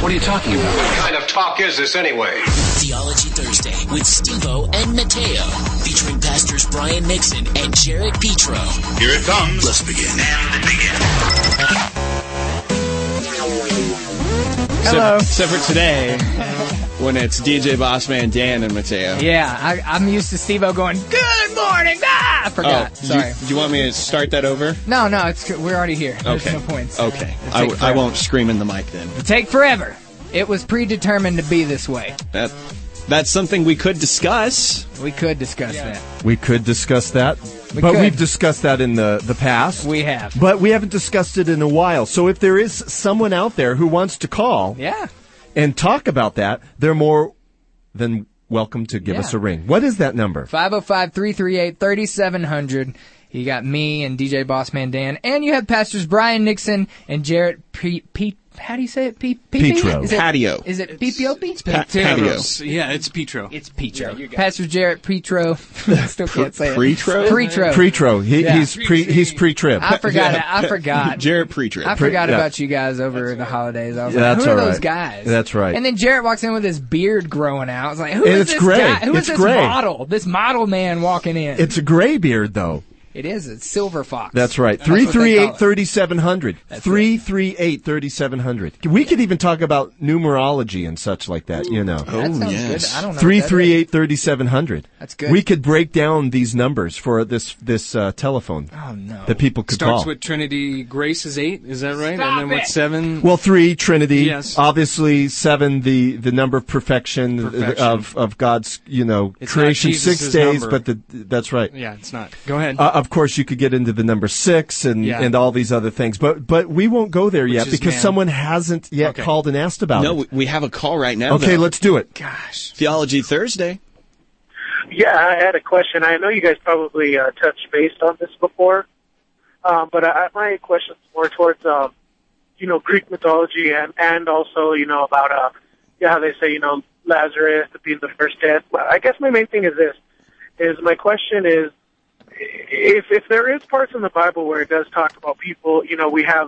What are you talking about? What kind of talk is this anyway? Theology Thursday with Steve-O and Mateo, featuring pastors Brian Nixon and Jared Petro. Here it comes. Let's begin. And begin. Hello. Except for today, when it's DJ Bossman, Dan, and Mateo. Yeah, I'm used to Steve-O going, good morning, I forgot. Sorry. Do you want me to start that over? No, we're already here. There's Okay. no points. Okay. I won't scream in the mic then. It'll take forever. It was predetermined to be this way. That's something we could discuss. We could discuss that. We could discuss that. We've discussed that in the past. We have. But we haven't discussed it in a while. So if there is someone out there who wants to call and talk about that, they're more than welcome to give us a ring. What is that number? 505-338-3700. You got me and DJ Bossman Dan, and you have pastors Brian Nixon and Jarrett how do you say it? Petro. Patio. Is it P-P-O-P? Patio. Yeah, it's Petro. It's Petro. Yeah, Pastor Jarrett Petro. Still can't say it. Pretro? Pretro. He's pre-trib. I forgot. Jarrett Pretrib. I forgot about you guys over the holidays. I was like, That's who are all those right. guys? That's right. And then Jarrett walks in with his beard growing out. I was like, who And is it's this gray. guy? Who is It's this gray. model? This model man walking in. It's a gray beard, though. It is. It's Silver Fox. That's right. 338-3700. 338-3700. We could even talk about numerology and such like that, you know. That sounds good. I don't know. 338-3700. That's good. We could break down these numbers for this telephone. Oh, no. That people could Starts call. with Trinity Grace is 8, is that right? Stop and then with it. 7? Well, 3, Trinity. Yes. Obviously, 7, the number of perfection. Of God's, It's creation, not 6 Jesus' days, number. but that's right. Yeah, it's not. Go ahead. Of course, you could get into the number 6 and all these other things, but we won't go there yet is because man. someone hasn't yet called and asked about it. No, we have a call right now. Okay, though. let's do it. Gosh. Theology Thursday. Yeah, I had a question. I know you guys probably touched base on this before, but my question is more towards, Greek mythology and also, about, how they say, Lazarus being the first dead. Well, I guess my main thing is this, my question is, if there is parts in the Bible where it does talk about people, we have,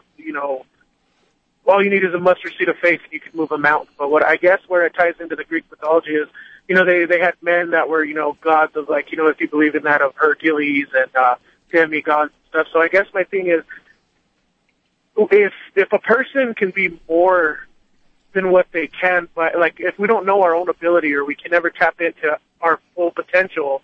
all you need is a mustard seed of faith and you can move a mountain. But where it ties into the Greek mythology is, they had men that were, gods of if you believe in that, of Hercules and demigods and stuff. So I guess my thing is, if a person can be more than what they can, but if we don't know our own ability or we can never tap into our full potential,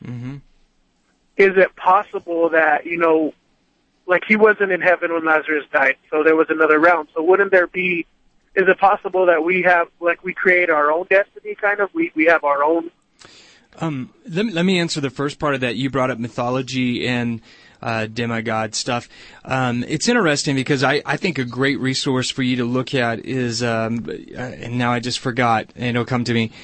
is it possible that, he wasn't in heaven when Lazarus died, so there was another realm. So wouldn't there be, is it possible that we have, we create our own destiny, kind of? We have our own? Let me answer the first part of that. You brought up mythology and demigod stuff. It's interesting because I think a great resource for you to look at is, and now I just forgot, and it'll come to me,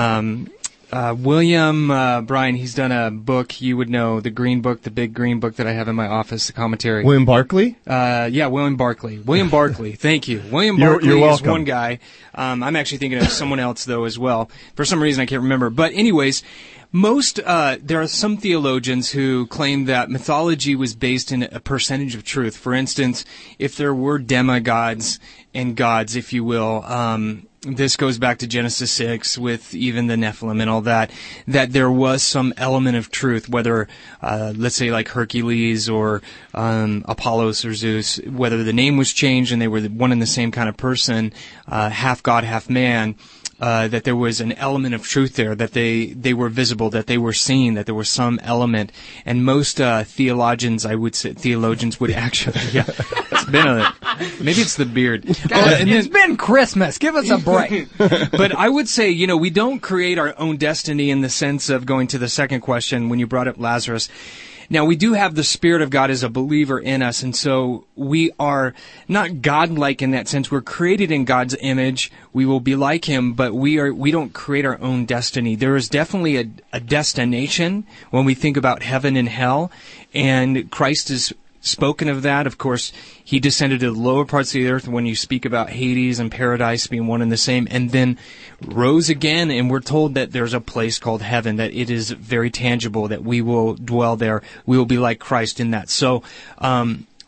William Brian, he's done a book, you would know, the green book, the big green book that I have in my office, the commentary. William Barclay? Yeah, William Barclay. William Barclay, thank you. William Barclay You're is welcome. one guy. I'm actually thinking of someone else, though, as well. For some reason, I can't remember. But anyways, there are some theologians who claim that mythology was based in a percentage of truth. For instance, if there were demigods and gods, if you will, this goes back to Genesis 6 with even the Nephilim and all that there was some element of truth, whether, let's say like Hercules or Apollos or Zeus, whether the name was changed and they were one and the same kind of person, half God, half man, that there was an element of truth there, that they were visible, that they were seen, that there was some element. And most theologians would actually, it's been maybe it's the beard. It's been Christmas. Give us a break. But I would say, we don't create our own destiny in the sense of going to the second question when you brought up Lazarus. Now, we do have the Spirit of God as a believer in us, and so we are not God-like in that sense. We're created in God's image. We will be like Him, but we don't create our own destiny. There is definitely a destination when we think about heaven and hell, and Christ is spoken of that. Of course, He descended to the lower parts of the earth when you speak about Hades and paradise being one and the same, and then rose again, and we're told that there's a place called heaven, that it is very tangible, that we will dwell there. We will be like Christ in that. So,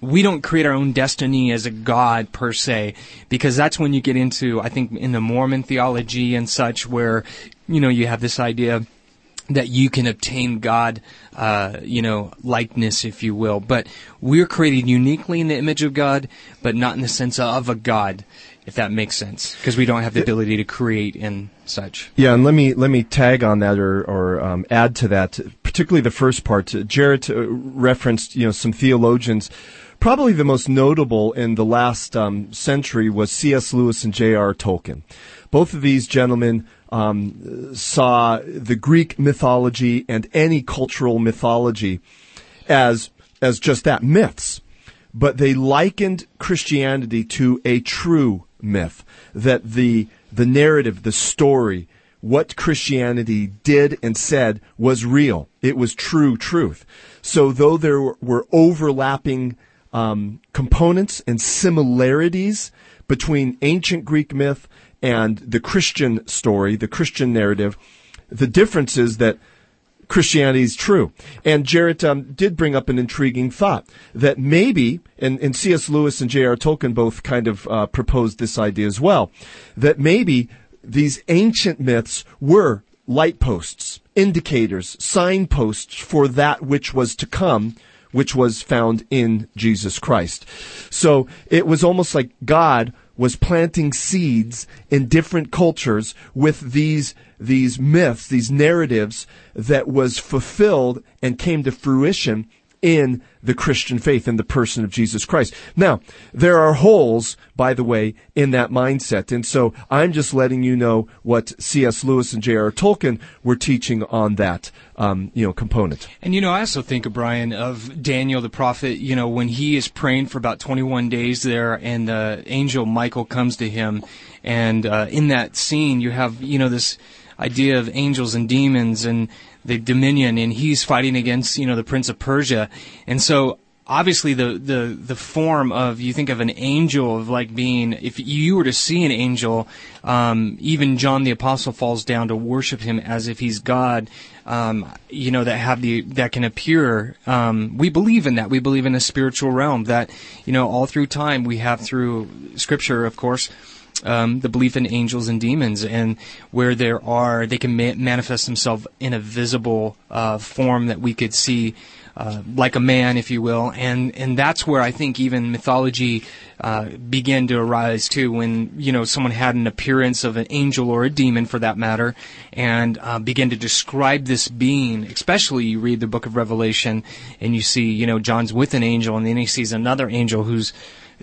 we don't create our own destiny as a God per se, because that's when you get into, I think, in the Mormon theology and such, where, you have this idea that you can obtain God, likeness, if you will. But we're created uniquely in the image of God, but not in the sense of a God, if that makes sense, because we don't have the ability to create and such. Yeah, and let me tag on that or add to that, particularly the first part. Jarrett referenced, some theologians. Probably the most notable in the last century was C.S. Lewis and J.R. Tolkien. Both of these gentlemen saw the Greek mythology and any cultural mythology as just that, myths. But they likened Christianity to a true myth, that the narrative, the story, what Christianity did and said was real. It was true truth. So though there were overlapping components and similarities between ancient Greek myth and the Christian story, the Christian narrative, the difference is that Christianity is true. And Jarrett did bring up an intriguing thought that maybe, and C.S. Lewis and J.R. Tolkien both kind of proposed this idea as well, that maybe these ancient myths were light posts, indicators, signposts for that which was to come, which was found in Jesus Christ. So it was almost like God was planting seeds in different cultures with these myths, these narratives that was fulfilled and came to fruition in the Christian faith, in the person of Jesus Christ. Now, there are holes, by the way, in that mindset. And so I'm just letting you know what C.S. Lewis and J.R. Tolkien were teaching on that, component. And, I also think, Brian, of Daniel the prophet, when he is praying for about 21 days there, and the angel Michael comes to him. And in that scene, you have, this idea of angels and demons and the dominion, and he's fighting against, the Prince of Persia. And so obviously the form of, you think of an angel of like being, if you were to see an angel, even John the Apostle falls down to worship him as if he's God, that can appear. We believe in that. We believe in a spiritual realm that, all through time we have through Scripture, of course, the belief in angels and demons, and where they can manifest themselves in a visible form that we could see, like a man, if you will, and that's where I think even mythology began to arise too, when someone had an appearance of an angel or a demon, for that matter, and began to describe this being. Especially, you read the Book of Revelation, and you see John's with an angel, and then he sees another angel who's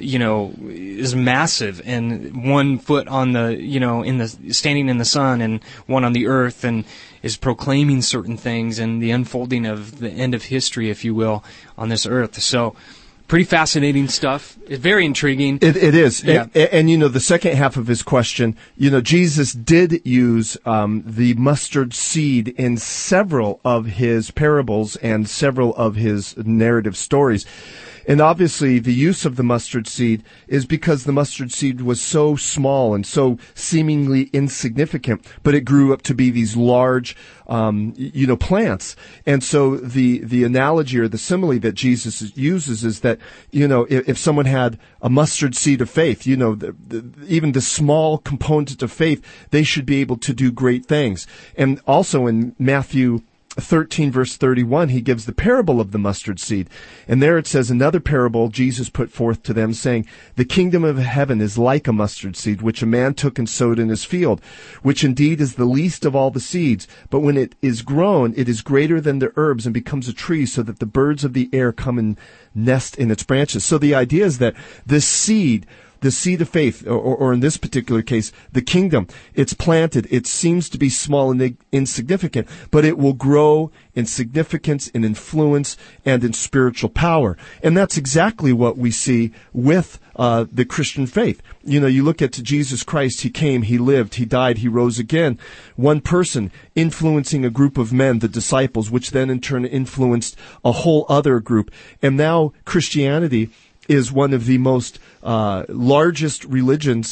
is massive, and 1 foot on the, standing in the sun, and one on the earth, and is proclaiming certain things, and the unfolding of the end of history, if you will, on this earth. So, pretty fascinating stuff. It's very intriguing. It is. Yeah. And the second half of his question, Jesus did use the mustard seed in several of his parables and several of his narrative stories. And obviously, the use of the mustard seed is because the mustard seed was so small and so seemingly insignificant, but it grew up to be these large, plants. And so the analogy or the simile that Jesus uses is that, if someone had a mustard seed of faith, even the small component of faith, they should be able to do great things. And also in Matthew 13 verse 31, he gives the parable of the mustard seed. And there it says, another parable Jesus put forth to them, saying, the kingdom of heaven is like a mustard seed, which a man took and sowed in his field, which indeed is the least of all the seeds. But when it is grown, it is greater than the herbs and becomes a tree, so that the birds of the air come and nest in its branches. So the idea is that this seed, the seed of faith, or in this particular case, the kingdom, it's planted. It seems to be small and insignificant, but it will grow in significance, in influence, and in spiritual power. And that's exactly what we see with the Christian faith. You look at Jesus Christ. He came, he lived, he died, he rose again. One person influencing a group of men, the disciples, which then in turn influenced a whole other group. And now Christianity is one of the most largest religions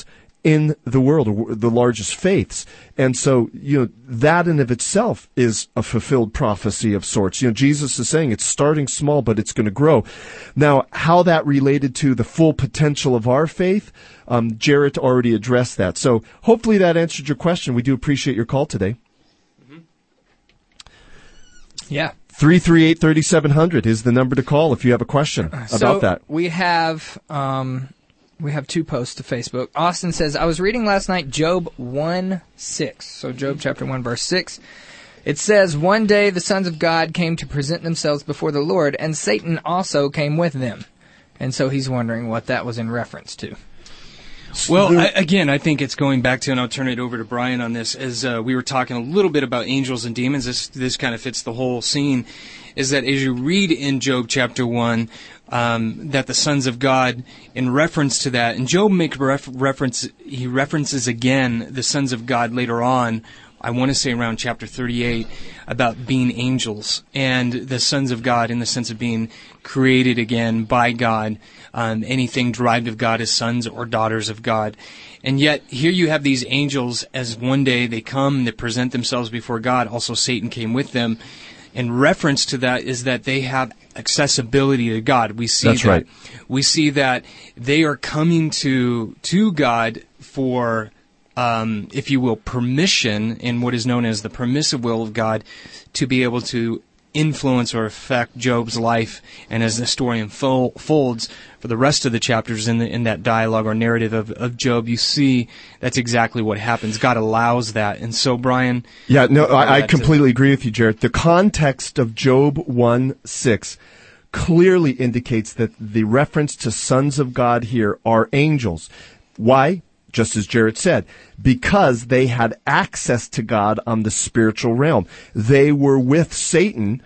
in the world, or the largest faiths. And so, that in of itself is a fulfilled prophecy of sorts. Jesus is saying it's starting small, but it's going to grow. Now, how that related to the full potential of our faith, Jarrett already addressed that. So hopefully that answered your question. We do appreciate your call today. Yeah. 338-3700 is the number to call if you have a question about that. We have two posts to Facebook. Austin says, I was reading last night Job 1:6. So Job chapter 1 verse 6. It says, one day the sons of God came to present themselves before the Lord, and Satan also came with them. And so he's wondering what that was in reference to. Well, I think it's going back to, and I'll turn it over to Brian on this, as we were talking a little bit about angels and demons. This kind of fits the whole scene, is that as you read in Job chapter 1, that the sons of God, in reference to that, and Job makes reference, he references again the sons of God later on, I want to say around chapter 38, about being angels, and the sons of God in the sense of being created again by God. Anything derived of God is sons or daughters of God. And yet, here you have these angels, as one day they come, they present themselves before God. Also, Satan came with them. In reference to that is that they have accessibility to God. We see That's right. We see that they are coming to God for, if you will, permission in what is known as the permissive will of God to be able to influence or affect Job's life. And as the story unfolds for the rest of the chapters in that dialogue or narrative of Job, you see that's exactly what happens. God allows that. And so, Brian... Yeah, no, I completely agree with you, Jarrett. The context of Job 1:6 clearly indicates that the reference to sons of God here are angels. Why? Just as Jarrett said, because they had access to God on the spiritual realm. They were with Satan,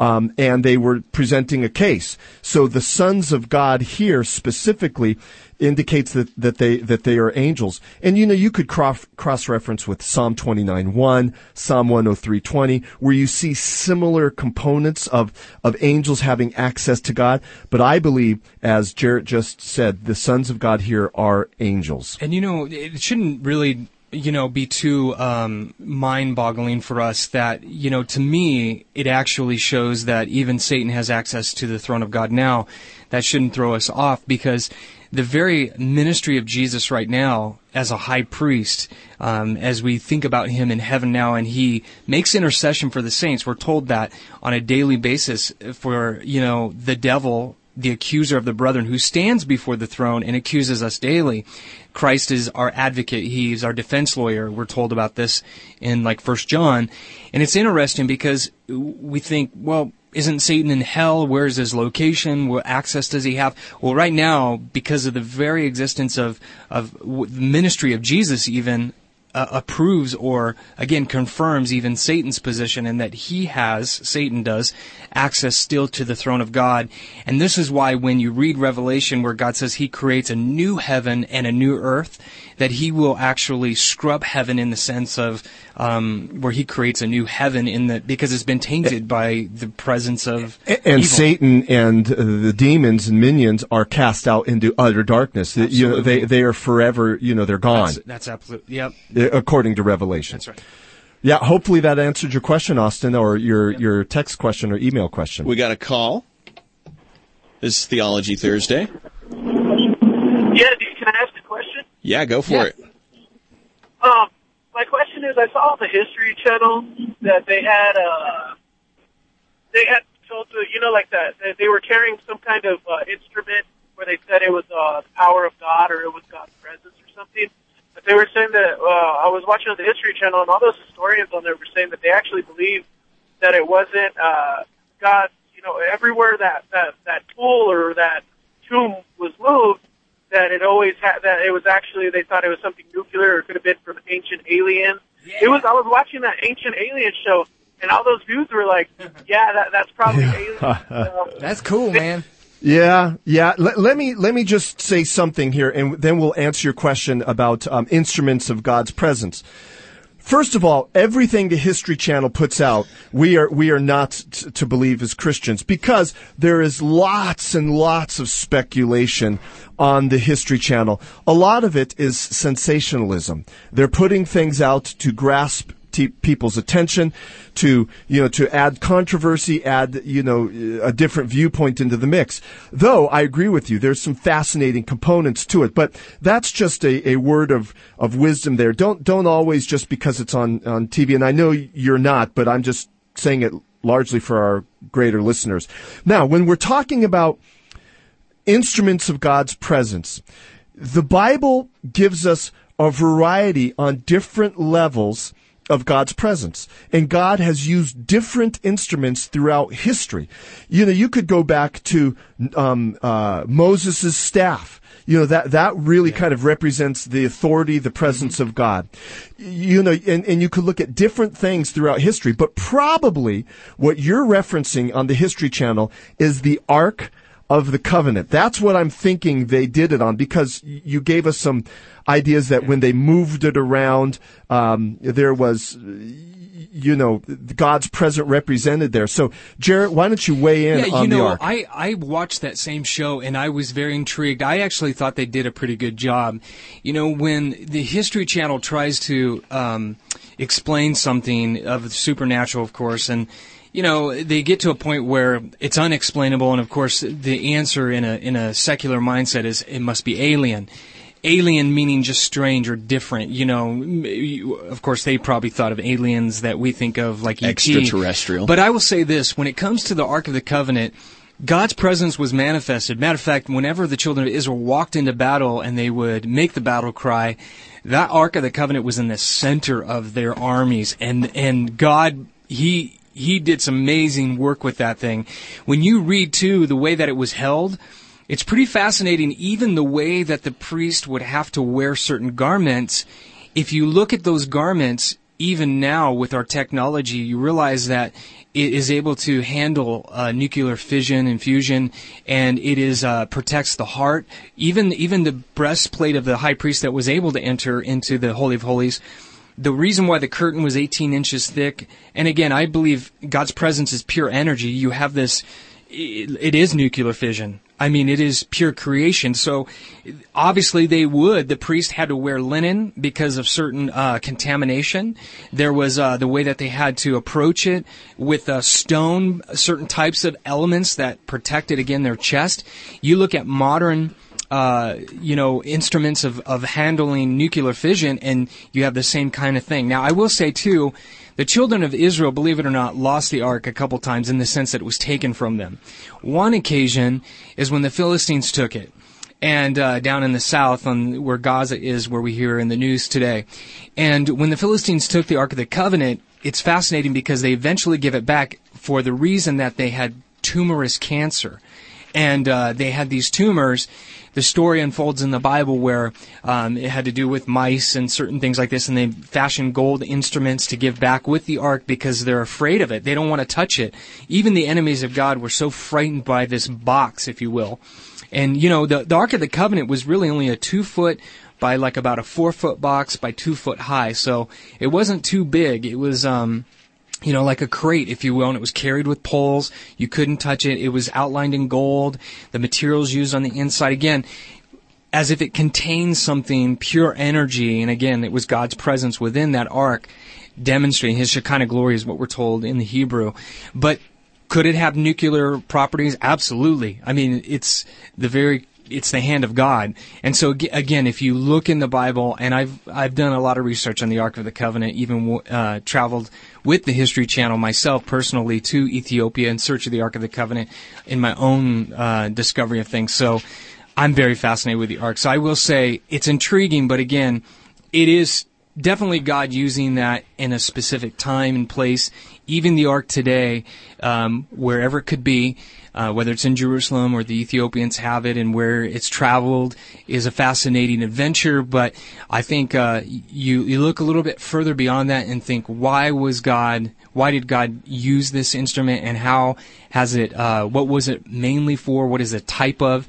and they were presenting a case. So the sons of God here specifically indicates that they are angels. And you could cross-reference with Psalm 29:1, Psalm 103:20, where you see similar components of angels having access to God. But I believe, as Jarrett just said, the sons of God here are angels. And it shouldn't really be too mind-boggling for us that, to me, it actually shows that even Satan has access to the throne of God now. That shouldn't throw us off, because the very ministry of Jesus right now as a high priest, as we think about him in heaven now, and he makes intercession for the saints. We're told that on a daily basis for, the devil, the accuser of the brethren, who stands before the throne and accuses us daily. Christ is our advocate. He's our defense lawyer. We're told about this in 1 John. And it's interesting because we think, well, isn't Satan in hell? Where's his location? What access does he have? Well, right now, because of the very existence of the ministry of Jesus even, approves or, again, confirms even Satan's position, and that Satan does, access still to the throne of God. And this is why when you read Revelation, where God says he creates a new heaven and a new earth, that he will actually scrub heaven in the sense of where he creates a new heaven because it's been tainted by the presence of and evil. Satan and the demons and minions are cast out into utter darkness. They are forever. They're gone. That's absolute. Yep. According to Revelation. That's right. Yeah. Hopefully that answered your question, Austin, or your text question or email question. We got a call. This is Theology Thursday. Yeah, can I ask a question? Yeah, go for it. My question is, I saw on the History Channel that they had told to, that they were carrying some kind of instrument where they said it was the power of God or it was God's presence or something. But they were saying that, I was watching on the History Channel, and all those historians on there were saying that they actually believed that it wasn't God, everywhere that tool or that tomb was moved, that it always had, that it was actually, they thought it was something nuclear or it could have been from ancient aliens. Yeah. I was watching that Ancient Alien show, and all those dudes were like, yeah, that's probably aliens. That's cool, man. Yeah. Let me just say something here, and then we'll answer your question about instruments of God's presence. First of all, everything the History Channel puts out, we are not to believe as Christians, because there is lots and lots of speculation on the History Channel. A lot of it is sensationalism. They're putting things out to grasp people's attention, to add controversy, add a different viewpoint into the mix. Though I agree with you, there's some fascinating components to it, but that's just a word of wisdom there. Don't always, just because it's on TV, and I know you're not, but I'm just saying it largely for our greater listeners. Now, when we're talking about instruments of God's presence, the Bible gives us a variety on different levels of God's presence. And God has used different instruments throughout history. You could go back to Moses' staff. That really kind of represents the authority, the presence of God. And you could look at different things throughout history, but probably what you're referencing on the History Channel is the Ark of the Covenant. That's what I'm thinking they did it on, because you gave us some ideas that when they moved it around, there was, God's presence represented there. So, Jarrett, why don't you weigh in on the Ark? I watched that same show, and I was very intrigued. I actually thought they did a pretty good job. When the History Channel tries to explain something of the supernatural, of course, and they get to a point where it's unexplainable, and of course, the answer in a secular mindset is it must be alien. Alien meaning just strange or different. Of course, they probably thought of aliens that we think of like E.T. Extraterrestrial. But I will say this: when it comes to the Ark of the Covenant, God's presence was manifested. Matter of fact, whenever the children of Israel walked into battle and they would make the battle cry, that Ark of the Covenant was in the center of their armies, and God, He did some amazing work with that thing. When you read, too, the way that it was held, it's pretty fascinating, even the way that the priest would have to wear certain garments. If you look at those garments, even now with our technology, you realize that it is able to handle nuclear fission and fusion, and it is protects the heart. Even the breastplate of the high priest that was able to enter into the Holy of Holies, the reason why the curtain was 18 inches thick, and again, I believe God's presence is pure energy. You have this, it is nuclear fission. I mean, it is pure creation. So obviously the priest had to wear linen because of certain contamination. There was the way that they had to approach it with stone, certain types of elements that protected, again, their chest. You look at modern instruments of handling nuclear fission, and you have the same kind of thing. Now, I will say, too, the children of Israel, believe it or not, lost the ark a couple times in the sense that it was taken from them. One occasion is when the Philistines took it, and down in the south, on where Gaza is, where we hear in the news today. And when the Philistines took the Ark of the Covenant, it's fascinating because they eventually give it back for the reason that they had tumorous cancer. And they had these tumors. The story unfolds in the Bible where it had to do with mice and certain things like this, and they fashioned gold instruments to give back with the ark because they're afraid of it. They don't want to touch it. Even the enemies of God were so frightened by this box, if you will. And, the Ark of the Covenant was really only a 2-foot by like about a 4-foot box by 2 foot high, so it wasn't too big. It was like a crate, if you will, and it was carried with poles. You couldn't touch it. It was outlined in gold. The materials used on the inside, again, as if it contained something, pure energy. And again, it was God's presence within that ark, demonstrating His Shekinah glory is what we're told in the Hebrew. But could it have nuclear properties? Absolutely. I mean, it's the hand of God. And so again, if you look in the Bible, and I've done a lot of research on the Ark of the Covenant, even traveled with the History Channel myself personally to Ethiopia in search of the Ark of the Covenant in my own discovery of things. So I'm very fascinated with the Ark. So I will say it's intriguing, but again, it is definitely God using that in a specific time and place. Even the Ark today, wherever it could be, whether it's in Jerusalem or the Ethiopians have it, and where it's traveled is a fascinating adventure. But I think you look a little bit further beyond that and think, why did God use this instrument, and how has it? What was it mainly for? What is it type of?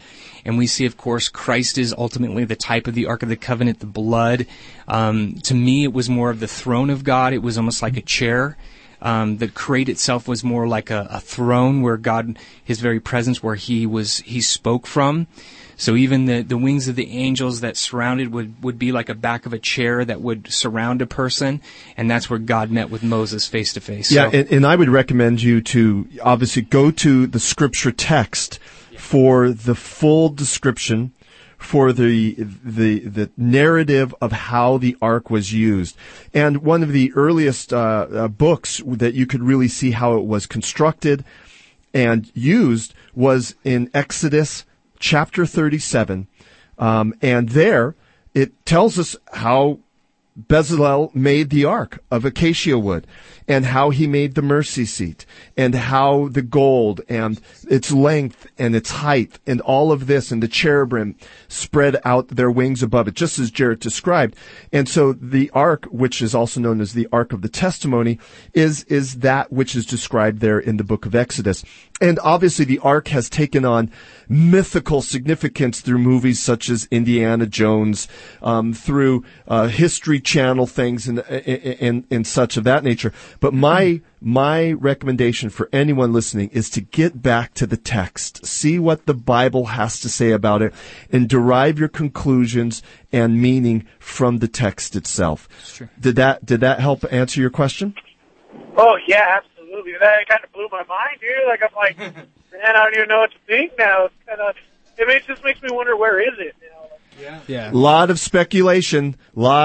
And we see, of course, Christ is ultimately the type of the Ark of the Covenant, the blood. To me, it was more of the throne of God. It was almost like a chair. The crate itself was more like a throne where God, his very presence, where he spoke from. So even the wings of the angels that surrounded would be like a back of a chair that would surround a person, and that's where God met with Moses face to face. Yeah, and I would recommend you to obviously go to the scripture text for the full description, for the narrative of how the ark was used. And one of the earliest books that you could really see how it was constructed and used was in Exodus chapter 37, and there it tells us how Bezalel made the ark of acacia wood, and how he made the mercy seat, and how the gold and its length and its height and all of this, and the cherubim spread out their wings above it, just as Jared described. And so the ark, which is also known as the Ark of the Testimony, is that which is described there in the book of Exodus. And obviously the ark has taken on mythical significance through movies such as Indiana Jones, through History Channel things and such of that nature. But my recommendation for anyone listening is to get back to the text, see what the Bible has to say about it, and derive your conclusions and meaning from the text itself. True. Did that help answer your question? Oh, yeah, absolutely. That kind of blew my mind, dude. Like, I'm like, man, I don't even know what to think now. It's kind of, it just makes me wonder, where is it now? Yeah. Lot of speculation.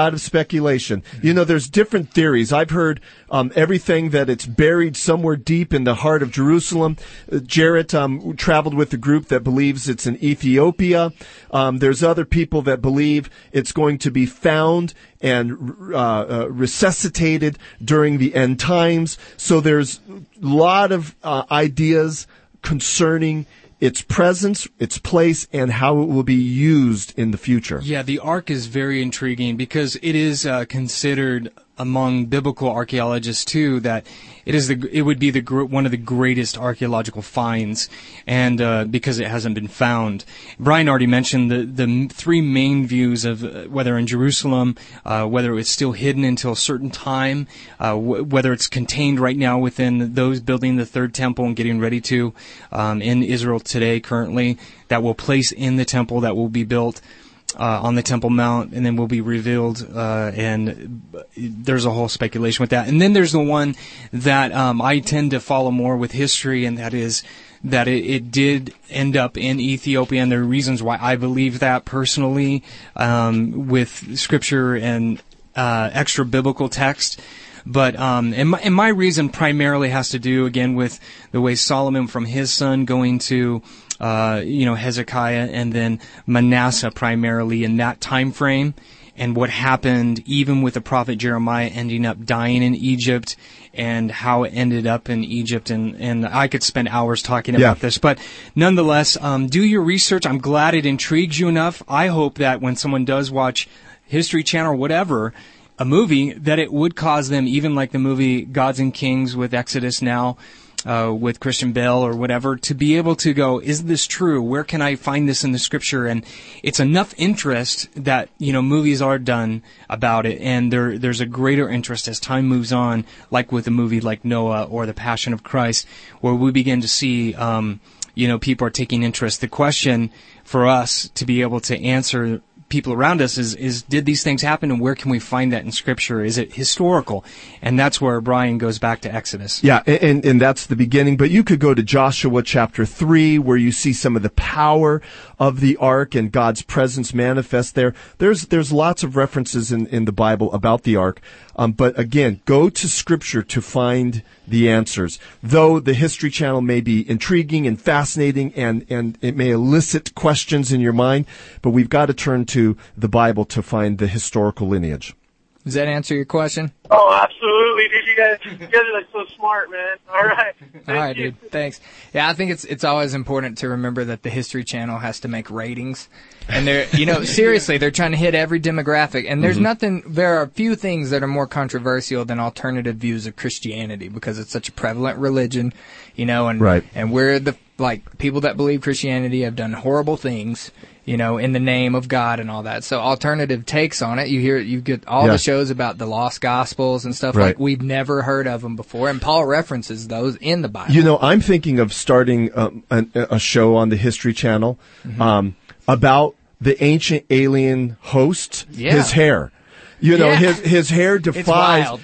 You know, there's different theories. I've heard everything that it's buried somewhere deep in the heart of Jerusalem. Jarrett traveled with a group that believes it's in Ethiopia. There's other people that believe it's going to be found and resuscitated during the end times. So there's a lot of ideas concerning its presence, its place, and how it will be used in the future. Yeah, the Ark is very intriguing because it is considered among biblical archaeologists too that it would be one of the greatest archaeological finds, and because it hasn't been found. Brian already mentioned the three main views of whether in Jerusalem, whether it's still hidden until a certain time, whether it's contained right now within those building the third temple and getting ready to in Israel today currently, that will place in the temple that will be built on the Temple Mount, and then will be revealed, and there's a whole speculation with that. And then there's the one that I tend to follow more with history, and that is that it did end up in Ethiopia, and there are reasons why I believe that personally, with scripture and extra biblical text. But and my reason primarily has to do again with the way Solomon from his son going to Hezekiah and then Manasseh primarily in that time frame, and what happened even with the prophet Jeremiah ending up dying in Egypt, and how it ended up in Egypt, and I could spend hours talking about this, but nonetheless, do your research. I'm glad it intrigues you enough. I hope that when someone does watch History Channel or whatever, a movie, that it would cause them, even like the movie Gods and Kings with Exodus now, with Christian Bale or whatever, to be able to go, is this true? Where can I find this in the scripture? And it's enough interest that, movies are done about it, and there's a greater interest as time moves on, like with a movie like Noah or The Passion of Christ, where we begin to see, people are taking interest. The question for us to be able to answer people around us is did these things happen, and where can we find that in scripture? Is it historical? And that's where Brian goes back to Exodus. Yeah, and that's the beginning. But you could go to Joshua chapter 3, where you see some of the power of the ark and God's presence manifest there. There's lots of references in the Bible about the ark. But again, go to scripture to find the answers. Though the History Channel may be intriguing and fascinating, and it may elicit questions in your mind, but we've got to turn to the Bible to find the historical lineage. Does that answer your question? Oh, absolutely, dude. You guys are like so smart, man. All right. All right, dude. Thanks. Yeah, I think it's always important to remember that the History Channel has to make ratings. And they're, seriously, they're trying to hit every demographic. And there's there are a few things that are more controversial than alternative views of Christianity, because it's such a prevalent religion, and right. And we're the like people that believe Christianity have done horrible things, you know, in the name of God and all that. So alternative takes on it. You get all the shows about the lost gospels and stuff like we've never heard of them before. And Paul references those in the Bible. You know, I'm thinking of starting a show on the History Channel about the ancient alien host, his hair. You know, his hair defies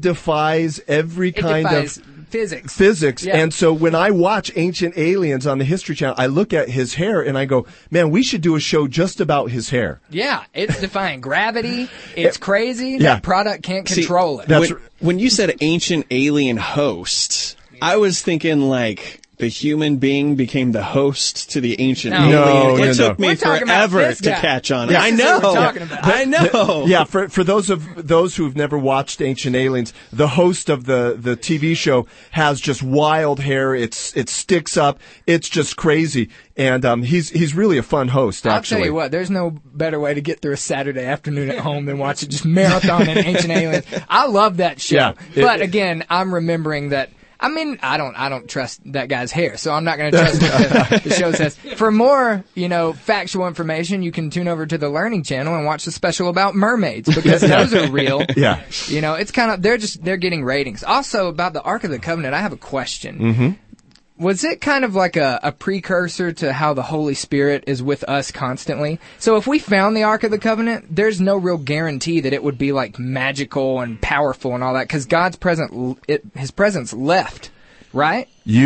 every kind of physics. Yeah. And so when I watch Ancient Aliens on the History Channel, I look at his hair and I go, man, we should do a show just about his hair. Yeah, it's defying gravity. It's crazy. That product can't control it. When you said ancient alien host, I was thinking like the human being became the host to the ancient alien. It took me forever to catch on. Yeah. I know. I know. Yeah, for those who've never watched Ancient Aliens, the host of the TV show has just wild hair. It sticks up. It's just crazy. And he's really a fun host, actually. I'll tell you what, there's no better way to get through a Saturday afternoon at home than watch it just marathon in Ancient Aliens. I love that show. Yeah, but again, I'm remembering that. I mean, I don't trust that guy's hair, so I'm not going to trust what the show says. For more, you know, factual information, you can tune over to the Learning Channel and watch the special about mermaids, because those are real. Yeah. You know, it's kind of, they're getting ratings. Also, about the Ark of the Covenant, I have a question. Mm-hmm. Was it kind of like a precursor to how the Holy Spirit is with us constantly? So if we found the Ark of the Covenant, there's no real guarantee that it would be like magical and powerful and all that, because God's His presence left, right?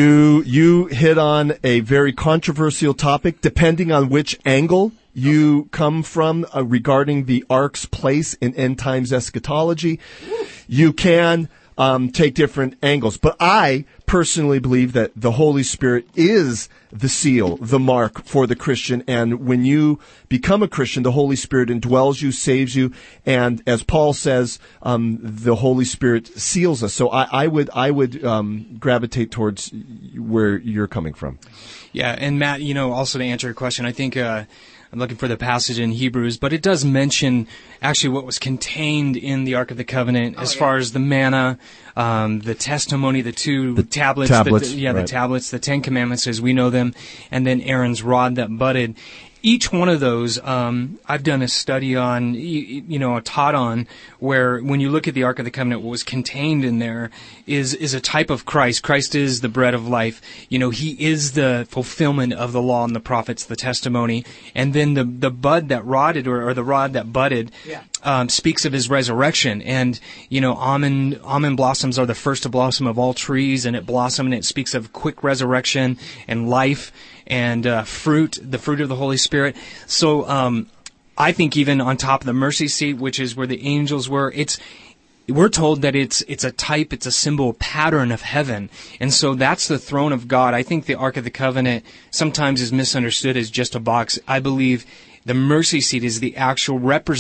You hit on a very controversial topic, depending on which angle you come from regarding the Ark's place in end times eschatology. You can take different angles, but I personally believe that the Holy Spirit is the seal, the mark for the Christian, and when you become a Christian, the Holy Spirit indwells you, saves you, and as Paul says, the Holy Spirit seals us. So I would gravitate towards where you're coming from. Yeah, and Matt, you know, also to answer your question, I think I'm looking for the passage in Hebrews, but it does mention actually what was contained in the Ark of the Covenant as far as the manna, the testimony, the tablets, the tablets, the 10 Commandments as we know them, and then Aaron's rod that budded. Each one of those, I've done a study on, taught on, where when you look at the Ark of the Covenant, what was contained in there is a type of Christ. Christ is the bread of life. You know, He is the fulfillment of the law and the prophets, the testimony. And then the bud that rotted, or the rod that budded, speaks of His resurrection. And, you know, almond blossoms are the first to blossom of all trees, and it blossomed, and it speaks of quick resurrection and life. And the fruit of the Holy Spirit. So I think even on top of the mercy seat, which is where the angels were, we're told that it's a type, it's a symbol, pattern of heaven. And so that's the throne of God. I think the Ark of the Covenant sometimes is misunderstood as just a box. I believe the mercy seat is the actual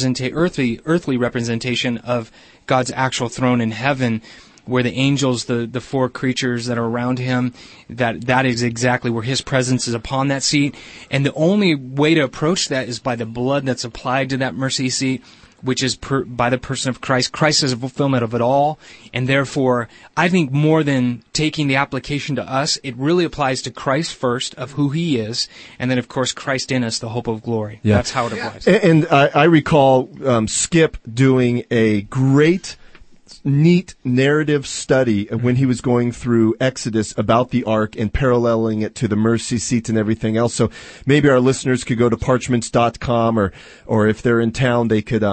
earthly representation of God's actual throne in heaven, where the angels, the four creatures that are around Him, that is exactly where His presence is upon that seat. And the only way to approach that is by the blood that's applied to that mercy seat, which is by the person of Christ. Christ is a fulfillment of it all. And therefore, I think more than taking the application to us, it really applies to Christ first, of who He is, and then, of course, Christ in us, the hope of glory. Yeah. That's how it applies. And I recall Skip doing a great, neat narrative study when he was going through Exodus about the Ark and paralleling it to the mercy seat and everything else. So maybe our listeners could go to parchments.com, or if they're in town, they could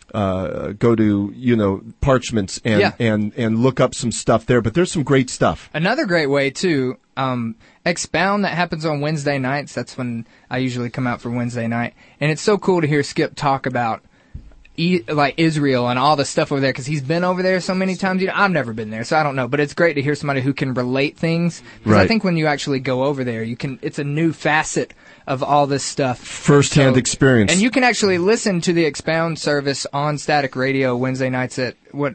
go to Parchments and look up some stuff there. But there's some great stuff. Another great way too, Expound, that happens on Wednesday nights. That's when I usually come out for Wednesday night, and it's so cool to hear Skip talk about like Israel and all the stuff over there, because he's been over there so many times. You know, I've never been there, so I don't know. But it's great to hear somebody who can relate things. Because I think when you actually go over there, it's a new facet of all this stuff. First-hand experience. And you can actually listen to the Expound service on Static Radio Wednesday nights at,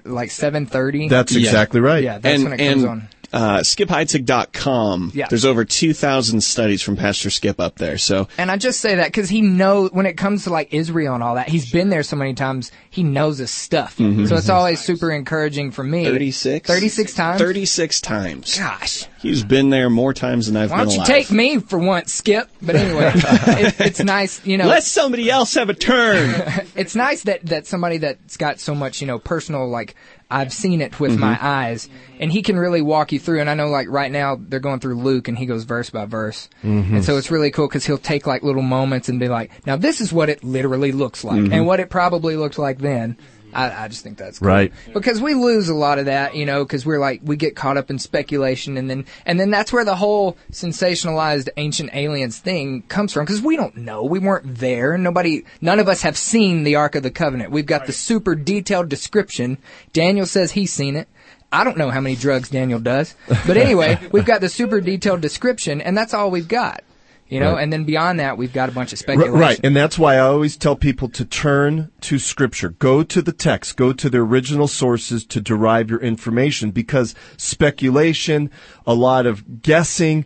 7:30? That's exactly right. Yeah, that's when it comes on. SkipHeitzig.com. Yeah. There's over 2,000 studies from Pastor Skip up there. So, and I just say that because he knows when it comes to like Israel and all that, he's been there so many times. He knows his stuff. Mm-hmm. So it's always super encouraging for me. 36 times. 36 times. Gosh. He's been there more times than I've been alive. Why don't you take me for once, Skip? But anyway, it's nice, Let somebody else have a turn. It's nice that somebody that's got so much, personal, I've seen it with my eyes, and he can really walk you through. And I know, right now, they're going through Luke, and he goes verse by verse. And so it's really cool because he'll take, little moments and be like, now this is what it literally looks like, and what it probably looked like then. I just think that's cool. Right. Because we lose a lot of that, because we get caught up in speculation, and then that's where the whole sensationalized ancient aliens thing comes from, because we don't know. We weren't there. None of us have seen the Ark of the Covenant. We've got the super detailed description. Daniel says he's seen it. I don't know how many drugs Daniel does. But anyway, we've got the super detailed description, and that's all we've got. Right. And then beyond that, we've got a bunch of speculation. Right, and that's why I always tell people to turn to Scripture. Go to the text. Go to the original sources to derive your information, because speculation, a lot of guessing,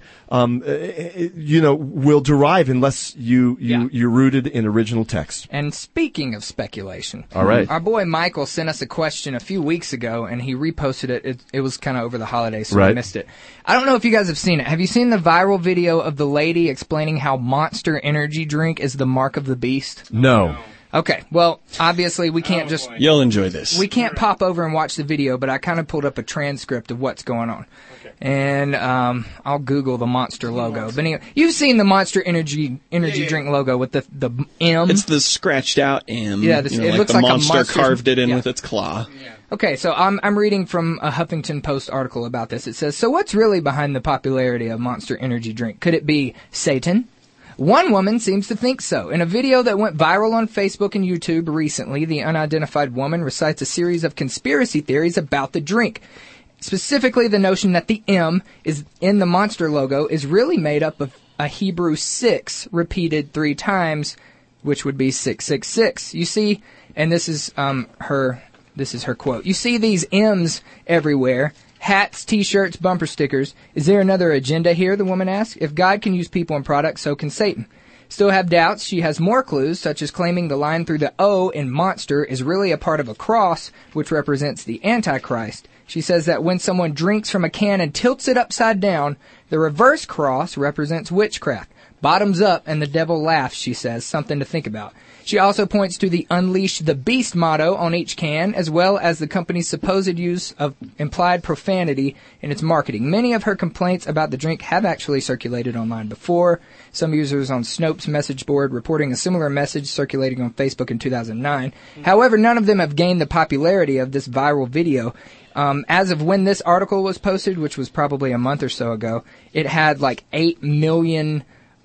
will derive unless you're rooted in original text. And speaking of speculation, all right, our boy Michael sent us a question a few weeks ago, and he reposted it. It was kind of over the holidays, so I missed it. I don't know if you guys have seen it. Have you seen the viral video of the lady explaining how Monster Energy drink is the mark of the beast? No. Okay, well, obviously we can't just... You'll enjoy this. We can't pop over and watch the video, but I kind of pulled up a transcript of what's going on. Okay. And I'll Google the Monster logo. But anyway, you've seen the Monster Energy drink logo with the M. It's the scratched out M. Yeah, it looks like a monster carved it in with its claw. Yeah. Okay, so I'm reading from a Huffington Post article about this. It says, so what's really behind the popularity of Monster Energy drink? Could it be Satan? One woman seems to think so. In a video that went viral on Facebook and YouTube recently, the unidentified woman recites a series of conspiracy theories about the drink. Specifically, the notion that the M is in the Monster logo is really made up of a Hebrew 6 repeated 3 times, which would be 666. You see, and this is her quote. You see these M's everywhere. Hats, T-shirts, bumper stickers. Is there another agenda here, the woman asked? If God can use people and products, so can Satan. Still have doubts? She has more clues, such as claiming the line through the O in monster is really a part of a cross, which represents the Antichrist. She says that when someone drinks from a can and tilts it upside down, the reverse cross represents witchcraft. Bottoms up and the devil laughs, she says, something to think about. She also points to the Unleash the Beast motto on each can, as well as the company's supposed use of implied profanity in its marketing. Many of her complaints about the drink have actually circulated online before. Some users on Snopes message board reporting a similar message circulating on Facebook in 2009. However, none of them have gained the popularity of this viral video. As of when this article was posted, which was probably a month or so ago, it had 8 million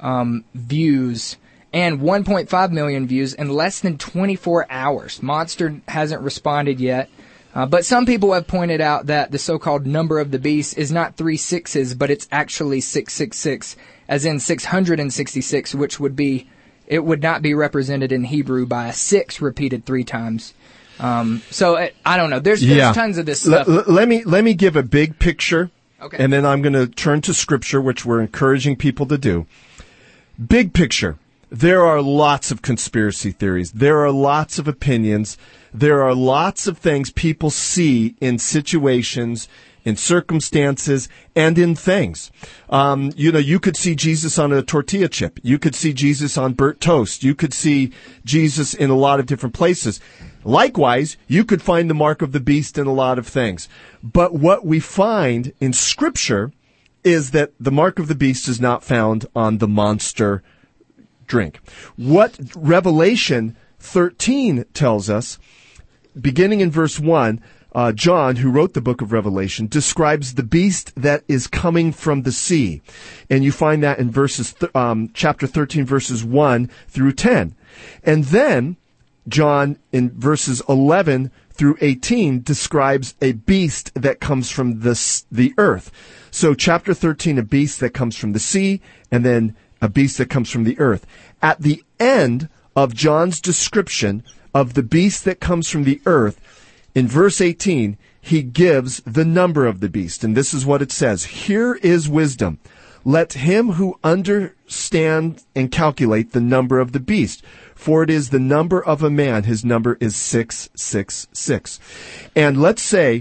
views and 1.5 million views in less than 24 hours. Monster hasn't responded yet. But some people have pointed out that the so-called number of the beast is not 3 6s, but it's actually 666, as in 666, which would not be represented in Hebrew by a 6 repeated 3 times. So I don't know. There's tons of this stuff. Let me give a big picture, okay, and then I'm going to turn to Scripture, which we're encouraging people to do. Big picture. There are lots of conspiracy theories. There are lots of opinions. There are lots of things people see in situations, in circumstances, and in things. You could see Jesus on a tortilla chip. You could see Jesus on burnt toast. You could see Jesus in a lot of different places. Likewise, you could find the mark of the beast in a lot of things. But what we find in Scripture is that the mark of the beast is not found on the monster drink. What Revelation 13 tells us, beginning in verse 1, John, who wrote the book of Revelation, describes the beast that is coming from the sea. And you find that in chapter 13, verses 1 through 10. And then John, in verses 11 through 18, describes a beast that comes from the earth. So chapter 13, a beast that comes from the sea, and then a beast that comes from the earth. At the end of John's description of the beast that comes from the earth, in verse 18, he gives the number of the beast. And this is what it says. Here is wisdom. Let him who understand and calculate the number of the beast. For it is the number of a man. His number is 666. And let's say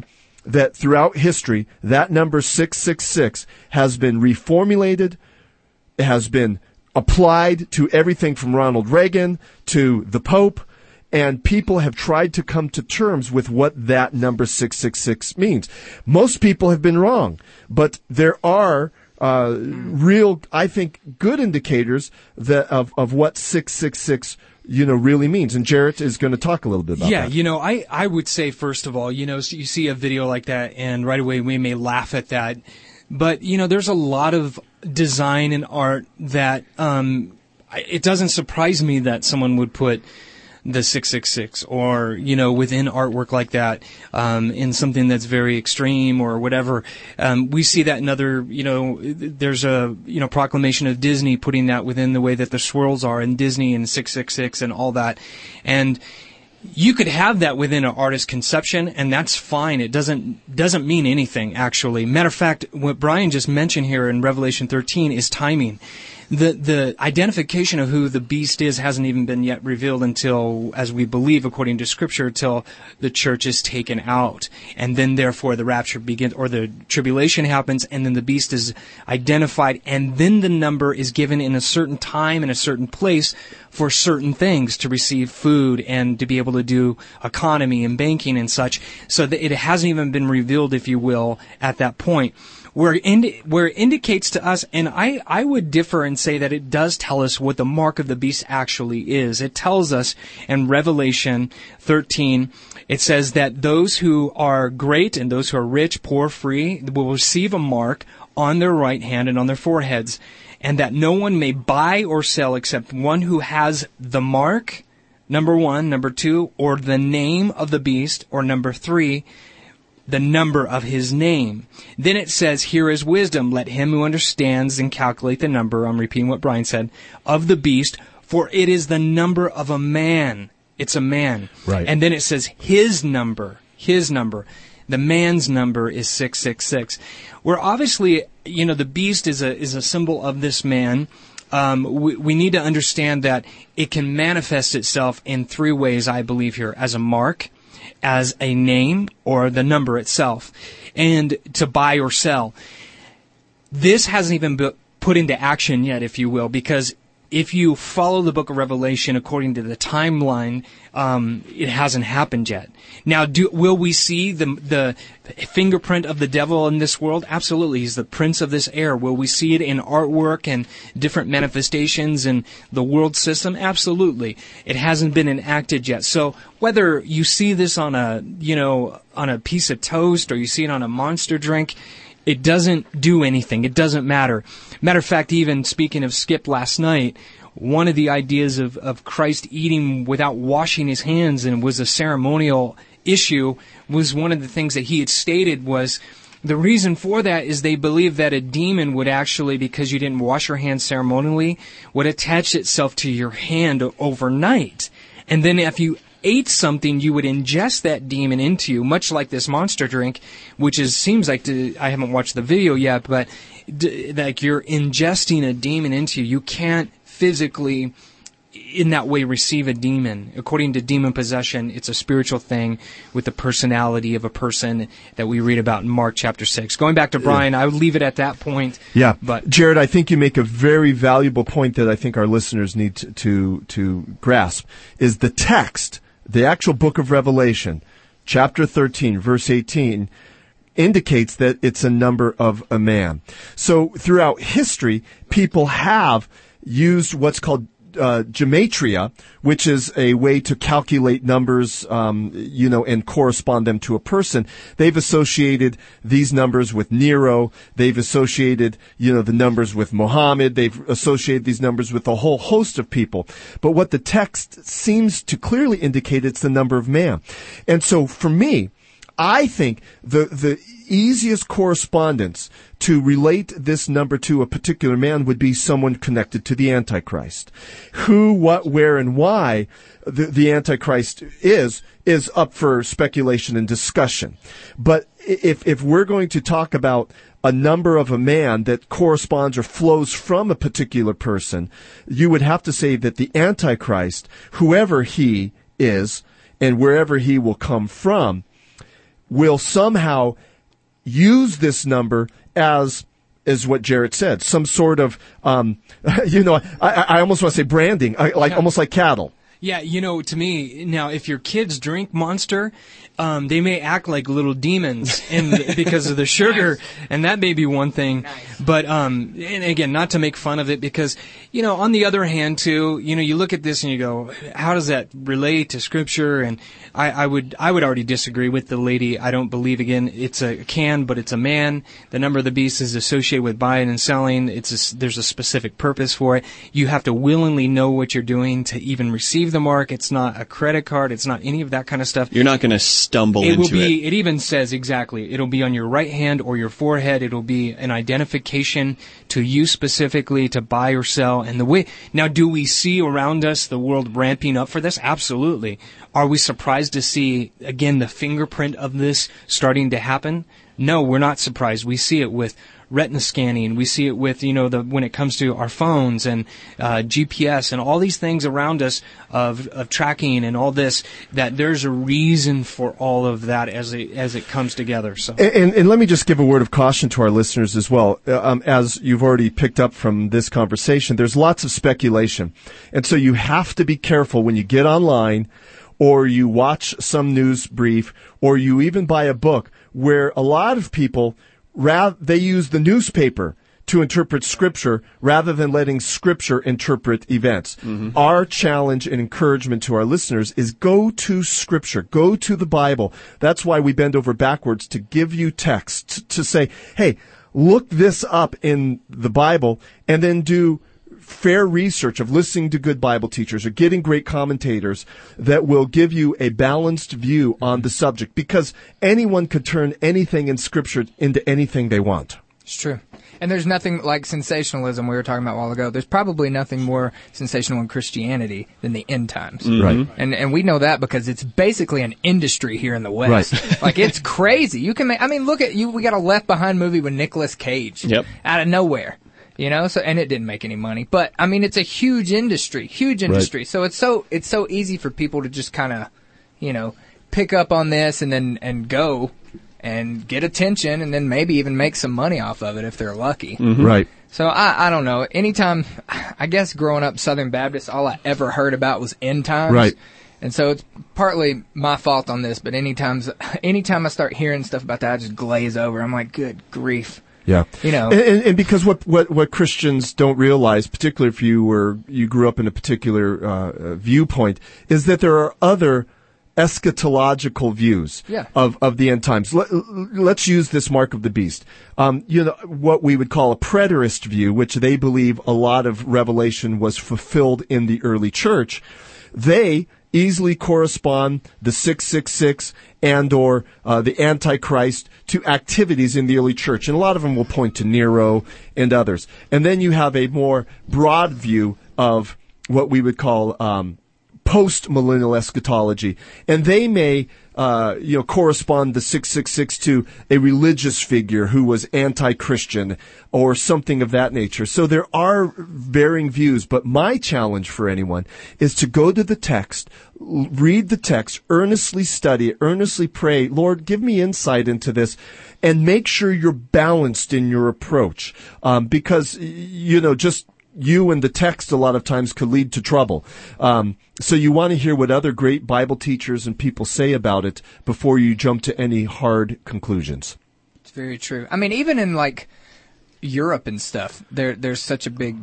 that throughout history, that number 666 has been reformulated, it has been applied to everything from Ronald Reagan to the Pope, and people have tried to come to terms with what that number 666 means. Most people have been wrong, but there are real, I think, good indicators that of what 666 really means. And Jarrett is going to talk a little bit about that. Yeah, I would say, first of all, you see a video like that, and right away we may laugh at that. But, there's a lot of design and art that it doesn't surprise me that someone would put the 666 or, within artwork like that, in something that's very extreme or whatever. We see that in other, there's a, proclamation of Disney putting that within the way that the swirls are in Disney and 666 and all that. And you could have that within an artist's conception, and that's fine. It doesn't mean anything, actually. Matter of fact, what Brian just mentioned here in Revelation 13 is timing. The identification of who the beast is hasn't even been yet revealed until, as we believe according to Scripture, till the church is taken out. And then therefore the rapture begins, or the tribulation happens, and then the beast is identified, and then the number is given in a certain time and a certain place for certain things, to receive food and to be able to do economy and banking and such, so that it hasn't even been revealed, if you will, at that point. Where it indicates to us, and I would differ and say that it does tell us what the mark of the beast actually is. It tells us in Revelation 13, it says that those who are great and those who are rich, poor, free, will receive a mark on their right hand and on their foreheads, and that no one may buy or sell except one who has the mark, number 1, number 2, or the name of the beast, or number 3, the number of his name. Then it says, here is wisdom. Let him who understands and calculate the number, I'm repeating what Brian said, of the beast, for it is the number of a man. It's a man. Right. And then it says his number. The man's number is 666. Where obviously, the beast is a symbol of this man. We need to understand that it can manifest itself in 3 ways, I believe here, as a mark, as a name, or the number itself, and to buy or sell. This hasn't even been put into action yet, if you will, because if you follow the book of Revelation according to the timeline, it hasn't happened yet. Now, will we see the fingerprint of the devil in this world? Absolutely. He's the prince of this air. Will we see it in artwork and different manifestations in the world system? Absolutely. It hasn't been enacted yet. So whether you see this on a piece of toast or you see it on a Monster drink, it doesn't do anything. It doesn't matter. Matter of fact, even speaking of Skip last night, one of the ideas of Christ eating without washing his hands, and was a ceremonial issue, was one of the things that he had stated was the reason for that is they believe that a demon would actually, because you didn't wash your hands ceremonially, would attach itself to your hand overnight. And then if you ate something, you would ingest that demon into you, much like this Monster drink, which seems like, I haven't watched the video yet, but like you're ingesting a demon into you. You can't physically, in that way, receive a demon. According to demon possession, it's a spiritual thing with the personality of a person that we read about in Mark chapter 6. Going back to Brian, I would leave it at that point. Yeah, but Jared, I think you make a very valuable point that I think our listeners need to grasp, is the text. The actual book of Revelation, chapter 13, verse 18, indicates that it's a number of a man. So throughout history, people have used what's called gematria, which is a way to calculate numbers, and correspond them to a person. They've associated these numbers with Nero. They've associated, the numbers with Muhammad. They've associated these numbers with a whole host of people. But what the text seems to clearly indicate, it's the number of man. And so for me, I think the easiest correspondence to relate this number to a particular man would be someone connected to the Antichrist. Who, what, where, and why the Antichrist is up for speculation and discussion. But if we're going to talk about a number of a man that corresponds or flows from a particular person, you would have to say that the Antichrist, whoever he is and wherever he will come from, will somehow use this number as what Jarrett said, some sort of, I almost want to say branding, almost like cattle. Yeah, to me, now, if your kids drink Monster, they may act like little demons because of the sugar, and that may be one thing. Nice. But, and again, not to make fun of it, because, on the other hand, too, you look at this and you go, how does that relate to Scripture? And I would already disagree with the lady. I don't believe, again, it's a can, but it's a man. The number of the beast is associated with buying and selling. There's a specific purpose for it. You have to willingly know what you're doing to even receive the mark. It's not a credit card. It's not any of that kind of stuff. You're not going to stumble into it. It even says exactly. It'll be on your right hand or your forehead. It'll be an identification to you specifically to buy or sell. And now, do we see around us the world ramping up for this? Absolutely. Are we surprised to see, again, the fingerprint of this starting to happen? No, we're not surprised. We see it with retina scanning. We see it with, when it comes to our phones and GPS and all these things around us of tracking and all this, that there's a reason for all of that as it comes together. So, and let me just give a word of caution to our listeners as well. As you've already picked up from this conversation, there's lots of speculation. And so you have to be careful when you get online or you watch some news brief or you even buy a book where a lot of people they use the newspaper to interpret Scripture rather than letting Scripture interpret events. Mm-hmm. Our challenge and encouragement to our listeners is go to Scripture, go to the Bible. That's why we bend over backwards to give you text, to say, hey, look this up in the Bible, and then do fair research of listening to good Bible teachers or getting great commentators that will give you a balanced view on the subject, because anyone could turn anything in Scripture into anything they want. It's true. And there's nothing like sensationalism we were talking about a while ago. There's probably nothing more sensational in Christianity than the end times. Mm-hmm. Right. And we know that because it's basically an industry here in the West. Right. Like, it's crazy. You can look at we got a Left Behind movie with Nicolas Cage. Yep. Out of nowhere. And it didn't make any money. But, it's a huge industry. Right. So it's so easy for people to just kind of, pick up on this and go and get attention and then maybe even make some money off of it if they're lucky. Mm-hmm. Right. So I don't know. Anytime, I guess growing up Southern Baptist, all I ever heard about was end times. Right. And so it's partly my fault on this, but anytime I start hearing stuff about that, I just glaze over. I'm like, good grief. Yeah. And because what Christians don't realize, particularly if you grew up in a particular viewpoint, is that there are other eschatological views of the end times. Let's use this mark of the beast. What we would call a preterist view, which they believe a lot of revelation was fulfilled in the early church. They easily correspond the 666 and or the Antichrist to activities in the early church. And a lot of them will point to Nero and others. And then you have a more broad view of what we would call post-millennial eschatology. And they may correspond the 666 to a religious figure who was anti-Christian or something of that nature. So there are varying views, but my challenge for anyone is to go to the text, read the text, earnestly study it, earnestly pray, Lord, give me insight into this, and make sure you're balanced in your approach. Because, just you and the text a lot of times could lead to trouble. So you want to hear what other great Bible teachers and people say about it before you jump to any hard conclusions. It's very true. Even in Europe and stuff, there's such a big,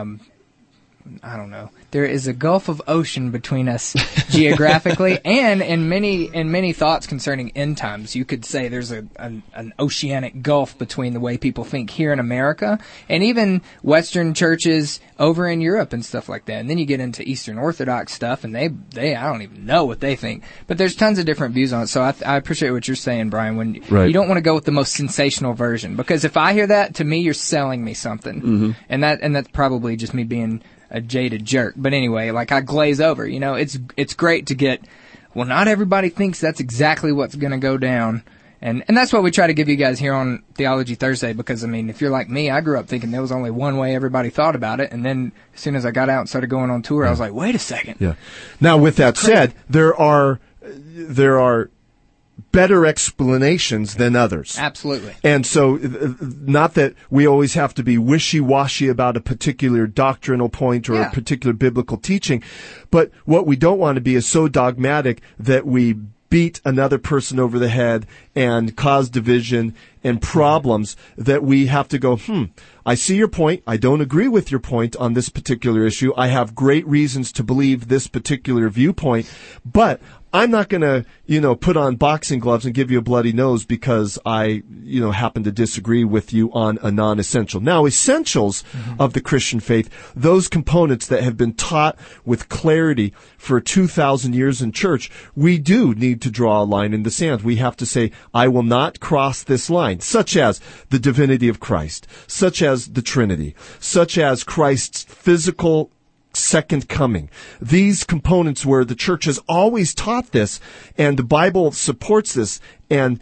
there is a gulf of ocean between us geographically, and in many thoughts concerning end times. You could say there's an oceanic gulf between the way people think here in America and even Western churches over in Europe and stuff like that. And then you get into Eastern Orthodox stuff, and they I don't even know what they think. But there's tons of different views on it. So I appreciate what you're saying, Brian. When you don't want to go with the most sensational version, because if I hear that, to me, you're selling me something, mm-hmm. and that's probably just me being a jaded jerk. But anyway, I glaze over. It's great to get, well, not everybody thinks that's exactly what's going to go down. And that's what we try to give you guys here on Theology Thursday, because, if you're like me, I grew up thinking there was only one way everybody thought about it. And then as soon as I got out and started going on tour, I was like, wait a second. Yeah. Now, with that said, there are better explanations than others. Absolutely. And so, not that we always have to be wishy-washy about a particular doctrinal point or a particular biblical teaching, but what we don't want to be is so dogmatic that we beat another person over the head and cause division and problems that we have to go, I see your point. I don't agree with your point on this particular issue. I have great reasons to believe this particular viewpoint, but I'm not going to, put on boxing gloves and give you a bloody nose because I, happen to disagree with you on a non-essential. Now, essentials of the Christian faith, those components that have been taught with clarity for 2,000 years in church, we do need to draw a line in the sand. We have to say, I will not cross this line, such as the divinity of Christ, such as the Trinity, such as Christ's physical second coming. These components where the church has always taught this, and the Bible supports this and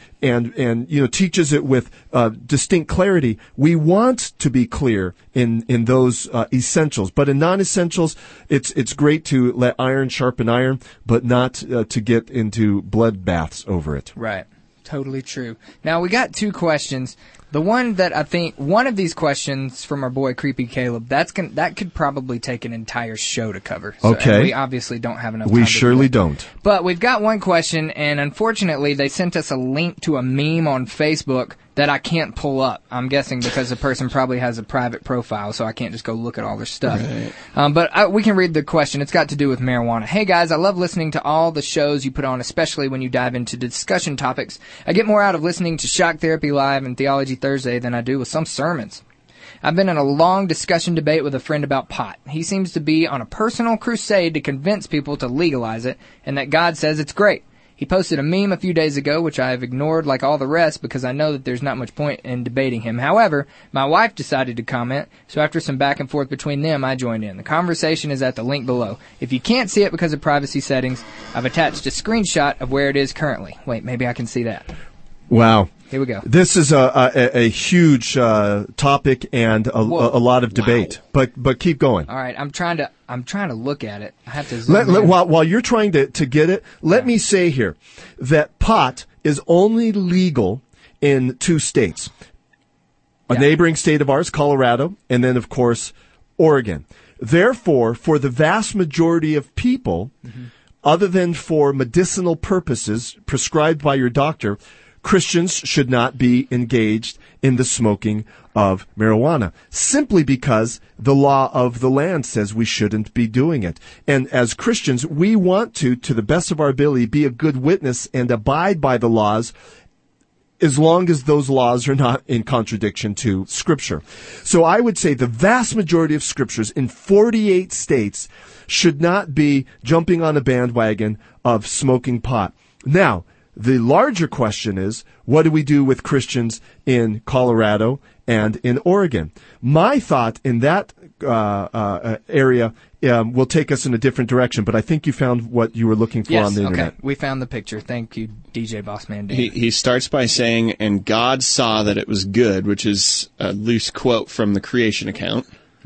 teaches it with distinct clarity. We want to be clear in those essentials, but in non-essentials, it's great to let iron sharpen iron, but not to get into bloodbaths over it. Right. Totally true. Now, we got two questions. The one that I think, one of these questions from our boy Creepy Caleb, that could probably take an entire show to cover. So, okay. We obviously don't have enough time. We surely don't. But we've got one question, and unfortunately, they sent us a link to a meme on Facebook that I can't pull up. I'm guessing because the person probably has a private profile, so I can't just go look at all their stuff. Right. But we can read the question. It's got to do with marijuana. Hey guys, I love listening to all the shows you put on, especially when you dive into discussion topics. I get more out of listening to Shock Therapy Live and Theology Thursday than I do with some sermons. I've been in a long discussion debate with a friend about pot. He seems to be on a personal crusade to convince people to legalize it, and that God says it's great. He posted a meme a few days ago, which I have ignored like all the rest because I know that there's not much point in debating him. However, my wife decided to comment, so after some back and forth between them, I joined in. The conversation is at the link below. If you can't see it because of privacy settings, I've attached a screenshot of where it is currently. Wait, maybe I can see that. Wow. Here we go. This is a huge topic and a lot of debate. Wow. But keep going. All right, I'm trying to look at it. I have to zoom in. While you're trying to get it, let me say here that pot is only legal in 2 states. A neighboring state of ours, Colorado, and then of course Oregon. Therefore, for the vast majority of people, other than for medicinal purposes prescribed by your doctor, Christians should not be engaged in the smoking of marijuana, simply because the law of the land says we shouldn't be doing it. And as Christians, we want to the best of our ability, be a good witness and abide by the laws as long as those laws are not in contradiction to Scripture. So I would say the vast majority of Scriptures in 48 states should not be jumping on a bandwagon of smoking pot. Now, the larger question is, what do we do with Christians in Colorado and in Oregon? My thought in that area will take us in a different direction, but I think you found what you were looking for on the internet. Okay. We found the picture. Thank you, DJ Bossman Dan. He starts by saying, and God saw that it was good, which is a loose quote from the creation account.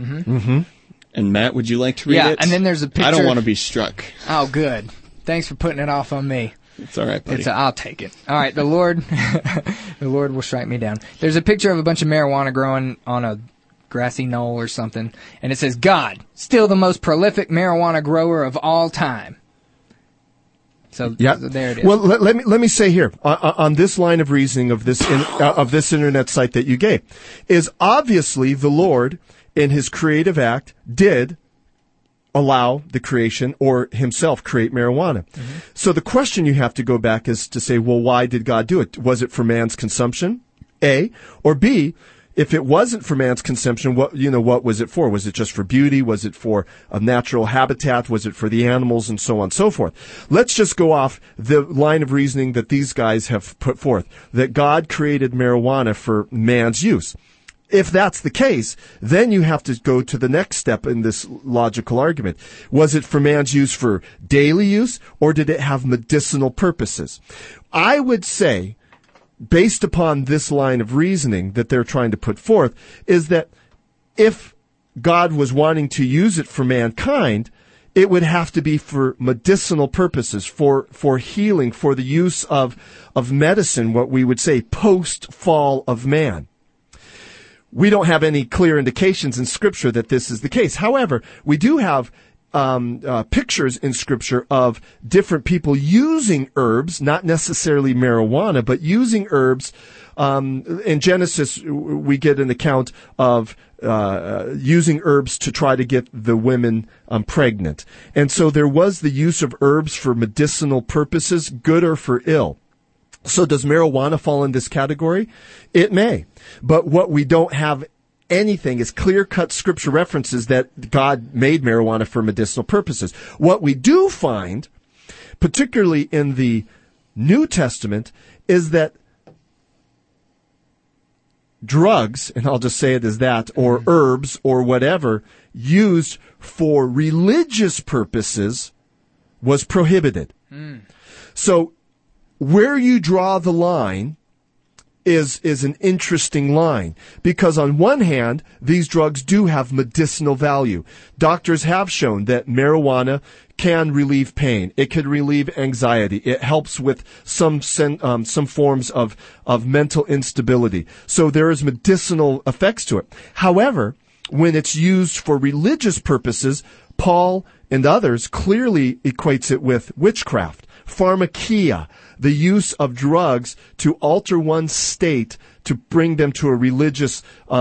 And Matt, would you like to read it? Yeah, and then there's a picture. I don't want to be struck. Oh, good. Thanks for putting it off on me. It's all right, buddy. I'll take it. All right, the Lord will strike me down. There's a picture of a bunch of marijuana growing on a grassy knoll or something, and it says, God, still the most prolific marijuana grower of all time. So there it is. Well, let me say here, on this line of reasoning of this internet site that you gave, is obviously the Lord, in his creative act, did allow the creation or himself create marijuana. So the question you have to go back is to say, well, why did God do it? Was it for man's consumption? A. Or B, if it wasn't for man's consumption, what was it for? Was it just for beauty? Was it for a natural habitat? Was it for the animals and so on and so forth? Let's just go off the line of reasoning that these guys have put forth, that God created marijuana for man's use. If that's the case, then you have to go to the next step in this logical argument. Was it for man's use for daily use, or did it have medicinal purposes? I would say, based upon this line of reasoning that they're trying to put forth, is that if God was wanting to use it for mankind, it would have to be for medicinal purposes, for healing, for the use of medicine, what we would say post-fall of man. We don't have any clear indications in Scripture that this is the case. However, we do have pictures in Scripture of different people using herbs, not necessarily marijuana, but using herbs. In Genesis, we get an account of using herbs to try to get the women pregnant. And so there was the use of herbs for medicinal purposes, good or for ill. So does marijuana fall in this category? It may. But what we don't have anything is clear-cut Scripture references that God made marijuana for medicinal purposes. What we do find, particularly in the New Testament, is that drugs, and I'll just say it as that, or herbs, or whatever, used for religious purposes was prohibited. So where you draw the line is an interesting line, because on one hand, these drugs do have medicinal value. Doctors have shown that marijuana can relieve pain. It can relieve anxiety. It helps with some forms of mental instability. So there is medicinal effects to it. However, when it's used for religious purposes, Paul and others clearly equates it with witchcraft, pharmakia, the use of drugs to alter one's state to bring them to a religious,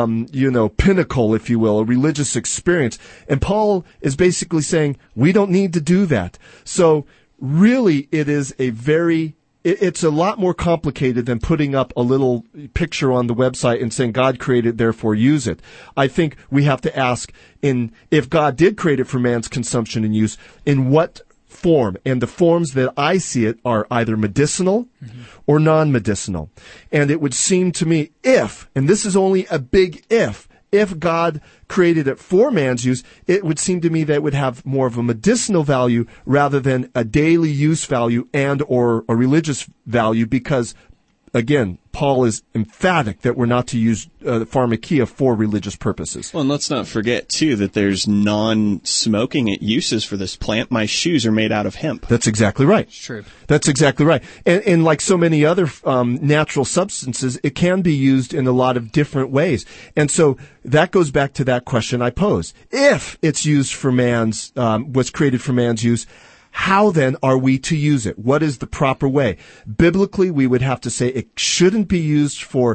pinnacle, if you will, a religious experience. And Paul is basically saying, we don't need to do that. So really it is it's a lot more complicated than putting up a little picture on the website and saying God created, therefore use it. I think we have to ask, if God did create it for man's consumption and use, in what form? And the forms that I see it are either medicinal or non-medicinal. And it would seem to me and this is only a big if God created it for man's use, it would seem to me that it would have more of a medicinal value rather than a daily use value and or a religious value, because again, Paul is emphatic that we're not to use pharmakia for religious purposes. Well, and let's not forget, too, that there's non-smoking uses for this plant. My shoes are made out of hemp. That's exactly right. It's true. That's exactly right. And like so many other natural substances, it can be used in a lot of different ways. And so that goes back to that question I posed. If it's used for was created for man's use, how then are we to use it? What is the proper way? Biblically, we would have to say it shouldn't be used for,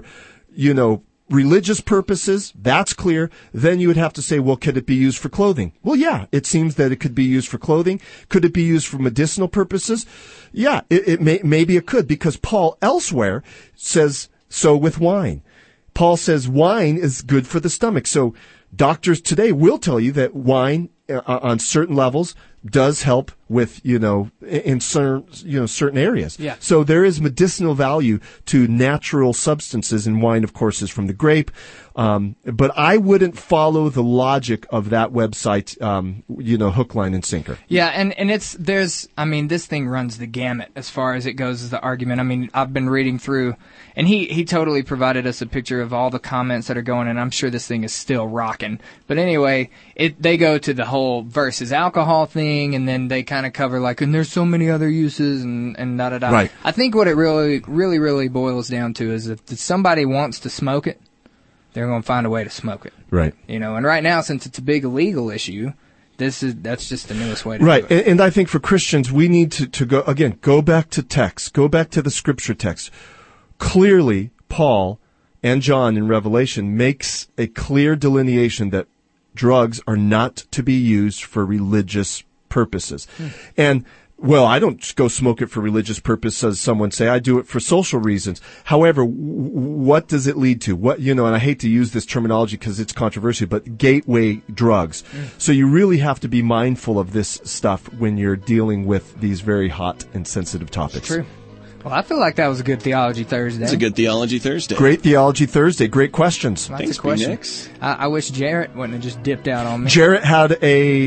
religious purposes. That's clear. Then you would have to say, well, could it be used for clothing? Well, yeah, it seems that it could be used for clothing. Could it be used for medicinal purposes? Yeah, maybe it could, because Paul elsewhere says so with wine. Paul says wine is good for the stomach. So doctors today will tell you that wine on certain levels does help with, in certain areas. Yeah. So there is medicinal value to natural substances, and wine, of course, is from the grape. But I wouldn't follow the logic of that website, hook, line, and sinker. Yeah, and this thing runs the gamut as far as it goes as the argument. I mean, I've been reading through, and he totally provided us a picture of all the comments that are going, and I'm sure this thing is still rocking. But anyway, they go to the whole versus alcohol thing, and then they kind of cover and there's so many other uses and da-da-da. Right. I think what it really, really, really boils down to is if somebody wants to smoke it, they're going to find a way to smoke it. Right. And right now, since it's a big legal issue, that's just the newest way to do it. Right. And I think for Christians, we need to go back to text, go back to the Scripture text. Clearly, Paul and John in Revelation makes a clear delineation that drugs are not to be used for religious purposes. And I don't go smoke it for religious purposes, as someone say. I do it for social reasons. However, what does it lead to? And I hate to use this terminology because it's controversial, but gateway drugs. So you really have to be mindful of this stuff when you're dealing with these very hot and sensitive topics. It's true. Well, I feel like that was a good Theology Thursday. It's a good Theology Thursday. Great Theology Thursday. Great questions. Lots Thanks, of questions. I wish Jarrett wouldn't have just dipped out on me. Jarrett had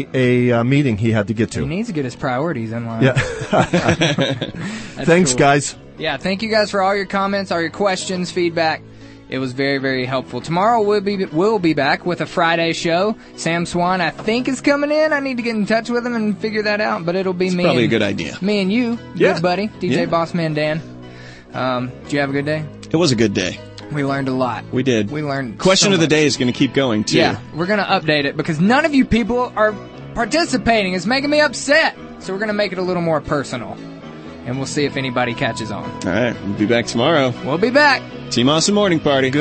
a meeting he had to get to. He needs to get his priorities in line. Yeah. Thanks, cool. guys. Yeah, thank you guys for all your comments, all your questions, feedback. It was very, very helpful. Tomorrow we'll be back with a Friday show. Sam Swan, I think, is coming in. I need to get in touch with him and figure that out, but it'll be it's me. Probably a good idea. Me and you, good buddy, DJ Bossman Dan. Did you have a good day? It was a good day. We learned a lot. We did. We learned. Question of the day is going to keep going too. Yeah, we're going to update it because none of you people are participating. It's making me upset. So we're going to make it a little more personal. And we'll see if anybody catches on. All right. We'll be back tomorrow. We'll be back. Team Awesome Morning Party.